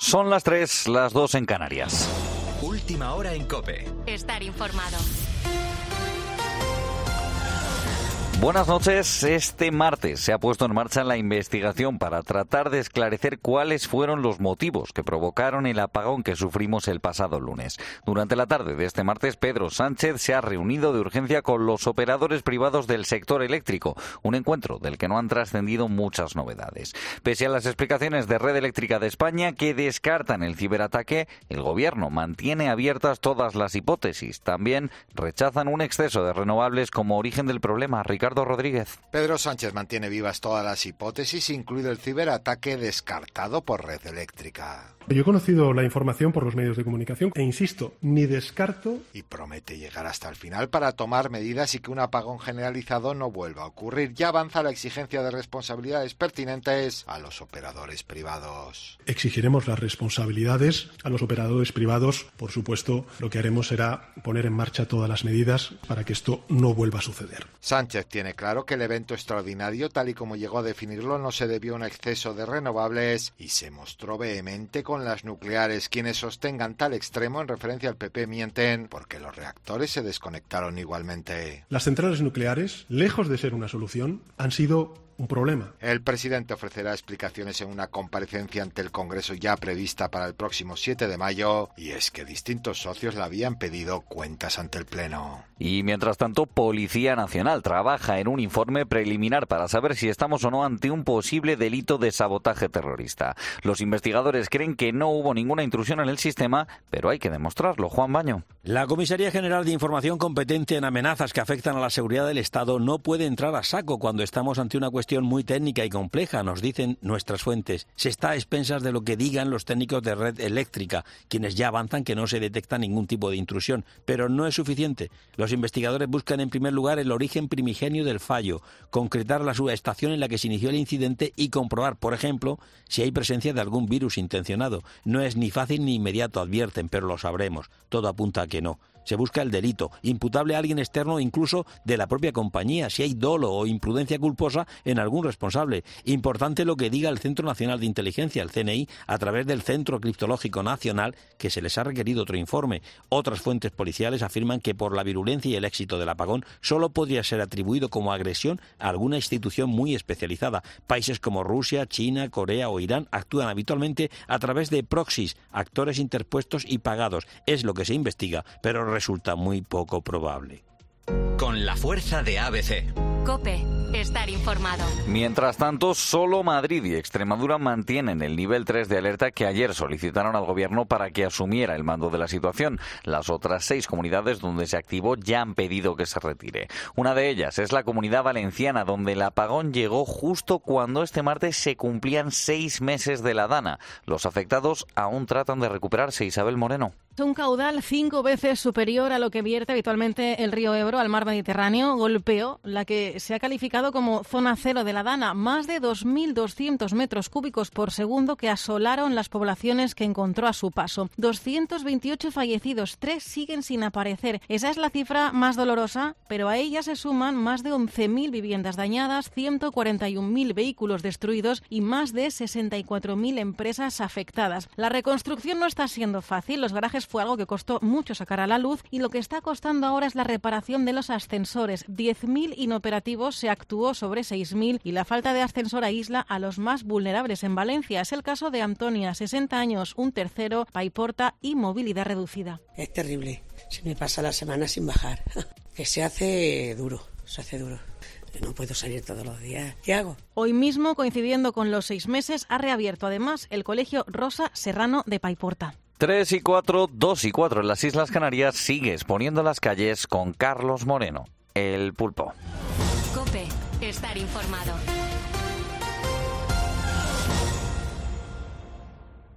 Son las 3, las 2 en Canarias. Última hora en COPE. Estar informado. Buenas noches. Este martes se ha puesto en marcha la investigación para tratar de esclarecer cuáles fueron los motivos que provocaron el apagón que sufrimos el pasado lunes. Durante la tarde de este martes, Pedro Sánchez se ha reunido de urgencia con los operadores privados del sector eléctrico, un encuentro del que no han trascendido muchas novedades. Pese a las explicaciones de Red Eléctrica de España que descartan el ciberataque, el Gobierno mantiene abiertas todas las hipótesis. También rechazan un exceso de renovables como origen del problema. Ricardo Rodríguez. Pedro Sánchez mantiene vivas todas las hipótesis, incluido el ciberataque descartado por Red Eléctrica. Yo he conocido la información por los medios de comunicación e insisto, ni descarto. Y promete llegar hasta el final para tomar medidas y que un apagón generalizado no vuelva a ocurrir. Ya avanza la exigencia de responsabilidades pertinentes a los operadores privados. Exigiremos las responsabilidades a los operadores privados. Por supuesto, lo que haremos será poner en marcha todas las medidas para que esto no vuelva a suceder. Sánchez tiene claro que el evento extraordinario, tal y como llegó a definirlo, no se debió a un exceso de renovables y se mostró vehemente con las nucleares. Quienes sostengan tal extremo en referencia al PP mienten porque los reactores se desconectaron igualmente. Las centrales nucleares, lejos de ser una solución, han sido un problema. El presidente ofrecerá explicaciones en una comparecencia ante el Congreso ya prevista para el próximo 7 de mayo, y es que distintos socios le habían pedido cuentas ante el Pleno. Y mientras tanto, Policía Nacional trabaja en un informe preliminar para saber si estamos o no ante un posible delito de sabotaje terrorista. Los investigadores creen que no hubo ninguna intrusión en el sistema, pero hay que demostrarlo. Juan Baño. La Comisaría General de Información competente en amenazas que afectan a la seguridad del Estado no puede entrar a saco cuando estamos ante una cuestión muy técnica y compleja, nos dicen nuestras fuentes. Se está a expensas de lo que digan los técnicos de Red Eléctrica, quienes ya avanzan que no se detecta ningún tipo de intrusión. Pero no es suficiente. Los investigadores buscan en primer lugar el origen primigenio del fallo, concretar la subestación en la que se inició el incidente y comprobar, por ejemplo, si hay presencia de algún virus intencionado. No es ni fácil ni inmediato, advierten, pero lo sabremos. Todo apunta a que no. Se busca el delito, imputable a alguien externo o incluso de la propia compañía, si hay dolo o imprudencia culposa en algún responsable. Importante lo que diga el Centro Nacional de Inteligencia, el CNI, a través del Centro Criptológico Nacional, que se les ha requerido otro informe. Otras fuentes policiales afirman que por la virulencia y el éxito del apagón solo podría ser atribuido como agresión a alguna institución muy especializada. Países como Rusia, China, Corea o Irán actúan habitualmente a través de proxies, actores interpuestos y pagados. Es lo que se investiga, pero resulta muy poco probable. Con la fuerza de ABC. COPE. Estar informado. Mientras tanto, solo Madrid y Extremadura mantienen el nivel 3 de alerta que ayer solicitaron al Gobierno para que asumiera el mando de la situación. Las otras 6 comunidades donde se activó ya han pedido que se retire. Una de ellas es la Comunidad Valenciana, donde el apagón llegó justo cuando este martes se cumplían 6 meses de la dana. Los afectados aún tratan de recuperarse. Isabel Moreno. Un caudal 5 veces superior a lo que vierte habitualmente el río Ebro al mar Mediterráneo golpeó la que se ha calificado como zona cero de la Dana. Más de 2.200 metros cúbicos por segundo que asolaron las poblaciones que encontró a su paso. 228 fallecidos, 3 siguen sin aparecer. Esa es la cifra más dolorosa, pero a ella se suman más de 11.000 viviendas dañadas, 141.000 vehículos destruidos y más de 64.000 empresas afectadas. La reconstrucción no está siendo fácil. Los garajes fue algo que costó mucho sacar a la luz y lo que está costando ahora es la reparación de los ascensores. 10.000 inoperativos, se actuó sobre 6.000 y la falta de ascensor aísla a los más vulnerables en Valencia. Es el caso de Antonia, 60 años, un tercero, paiporta y movilidad reducida. Es terrible, se me pasa la semana sin bajar, que se hace duro. No puedo salir todos los días. ¿Qué hago? Hoy mismo, coincidiendo con los 6 meses, ha reabierto además el colegio Rosa Serrano de Paiporta. 3 y 4, 2 y 4 en las Islas Canarias, sigue exponiendo las calles con Carlos Moreno, el Pulpo. COPE. Estar informado.